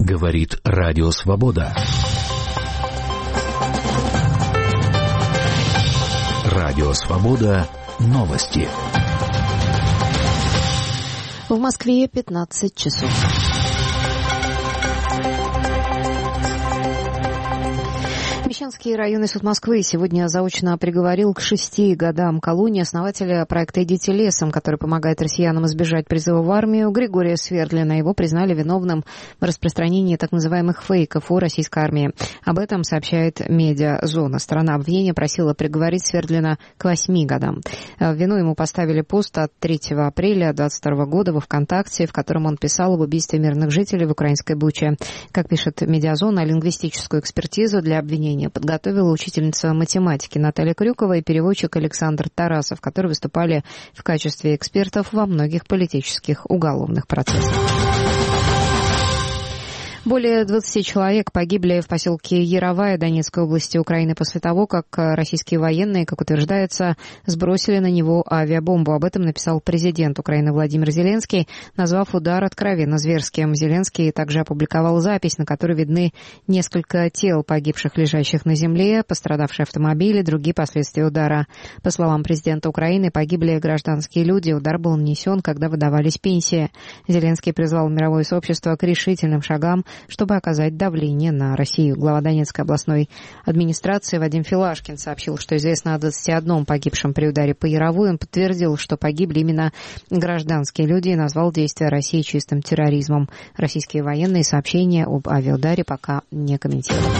Говорит Радио Свобода. Радио Свобода. Новости. В Москве 15 часов. Мещанский районный суд Москвы сегодня заочно приговорил к 6 годам колонии основателя проекта «Идите лесом», который помогает россиянам избежать призыва в армию, Григория Свердлина. Его признали виновным в распространении так называемых фейков о российской армии. Об этом сообщает «Медиазона». Сторона обвинения просила приговорить Свердлина к 8 годам. В вину ему поставили пост от 3 апреля 2022 года во ВКонтакте, в котором он писал об убийстве мирных жителей в украинской Буче. Как пишет «Медиазона», лингвистическую экспертизу для обвинения подготовила учительница математики Наталья Крюкова и переводчик Александр Тарасов, которые выступали в качестве экспертов во многих политических уголовных процессах. Более 20 человек погибли в поселке Яровая Донецкой области Украины после того, как российские военные, как утверждается, сбросили на него авиабомбу. Об этом написал президент Украины Владимир Зеленский, назвав удар откровенно зверским. Зеленский также опубликовал запись, на которой видны несколько тел погибших, лежащих на земле, пострадавшие автомобили, другие последствия удара. По словам президента Украины, погибли гражданские люди. Удар был нанесен, когда выдавались пенсии. Зеленский призвал мировое сообщество к решительным шагам, чтобы оказать давление на Россию. Глава Донецкой областной администрации Вадим Филашкин сообщил, что известно о 21 погибшем при ударе по Яровой. Он подтвердил, что погибли именно гражданские люди и назвал действия России чистым терроризмом. Российские военные сообщения об авиаударе пока не комментируют.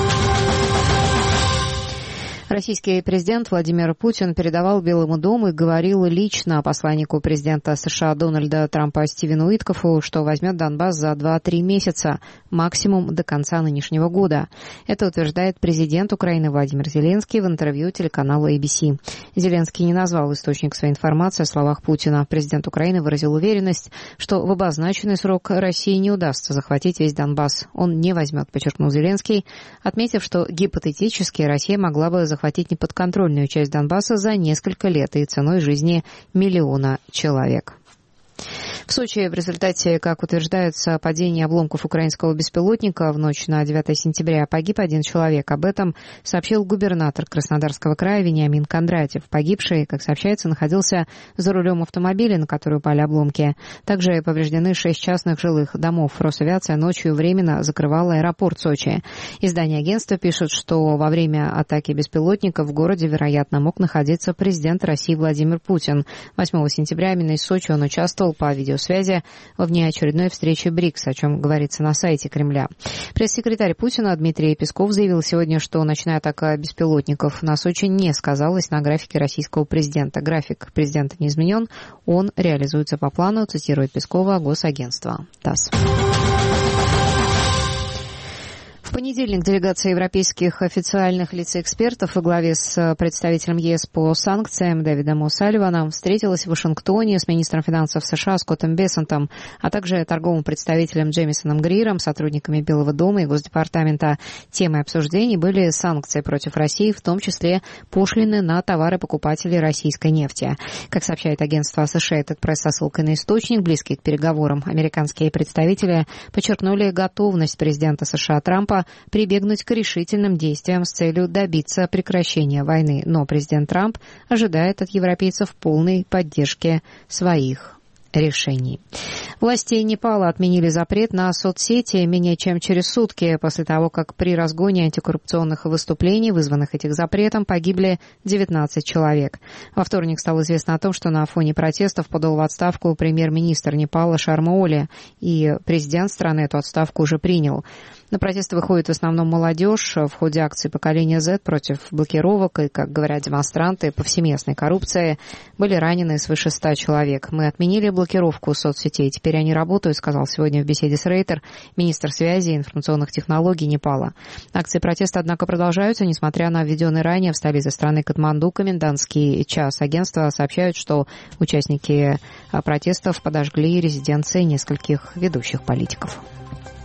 Российский президент Владимир Путин передавал Белому дому и говорил лично посланнику президента США Дональда Трампа Стивену Уиткофу, что возьмет Донбасс за 2-3 месяца, максимум до конца нынешнего года. Это утверждает президент Украины Владимир Зеленский в интервью телеканалу ABC. Зеленский не назвал источник своей информации о словах Путина. Президент Украины выразил уверенность, что в обозначенный срок России не удастся захватить весь Донбасс. Он не возьмет, подчеркнул Зеленский, отметив, что гипотетически Россия могла бы захватить неподконтрольную часть Донбасса за несколько лет и ценой жизни миллиона человек. В Сочи в результате, как утверждается, падения обломков украинского беспилотника в ночь на 9 сентября погиб один человек. Об этом сообщил губернатор Краснодарского края Вениамин Кондратьев. Погибший, как сообщается, находился за рулем автомобиля, на который упали обломки. Также повреждены 6 частных жилых домов. Росавиация ночью временно закрывала аэропорт Сочи. Издание агентства пишет, что во время атаки беспилотника в городе, вероятно, мог находиться президент России Владимир Путин. 8 сентября именно из Сочи он участвовал по видеосвязи во внеочередной встрече БРИКС, о чем говорится на сайте Кремля. Пресс-секретарь Путина Дмитрий Песков заявил сегодня, что ночная атака беспилотников на Сочи не сказалась на графике российского президента. График президента не изменен, он реализуется по плану, цитирует Пескова госагентство ТАСС. В понедельник делегация европейских официальных лиц и экспертов во главе с представителем ЕС по санкциям Дэвидом О'Салливаном встретилась в Вашингтоне с министром финансов США Скоттом Бессентом, а также торговым представителем Джеймисоном Гриром, сотрудниками Белого дома и Госдепартамента. Темой обсуждений были санкции против России, в том числе пошлины на товары покупателей российской нефти. Как сообщает агентство Associated Press со ссылкой на источник, близкий к переговорам, американские представители подчеркнули готовность президента США Трампа прибегнуть к решительным действиям с целью добиться прекращения войны. Но президент Трамп ожидает от европейцев полной поддержки своих решений. Власти Непала отменили запрет на соцсети менее чем через сутки после того, как при разгоне антикоррупционных выступлений, вызванных этим запретом, погибли 19 человек. Во вторник стало известно о том, что на фоне протестов подал в отставку премьер-министр Непала Шарма Оли, и президент страны эту отставку уже принял. На протесты выходит в основном молодежь. В ходе акции поколения Z против блокировок и, как говорят демонстранты, повсеместной коррупции были ранены свыше 100 человек. Мы отменили блокировку соцсетей. Теперь они работают, сказал сегодня в беседе с Рейтер министр связи и информационных технологий Непала. Акции протеста, однако, продолжаются, несмотря на введенный ранее в столице страны Катманду комендантский час. Агентства сообщают, что участники протестов подожгли резиденции нескольких ведущих политиков.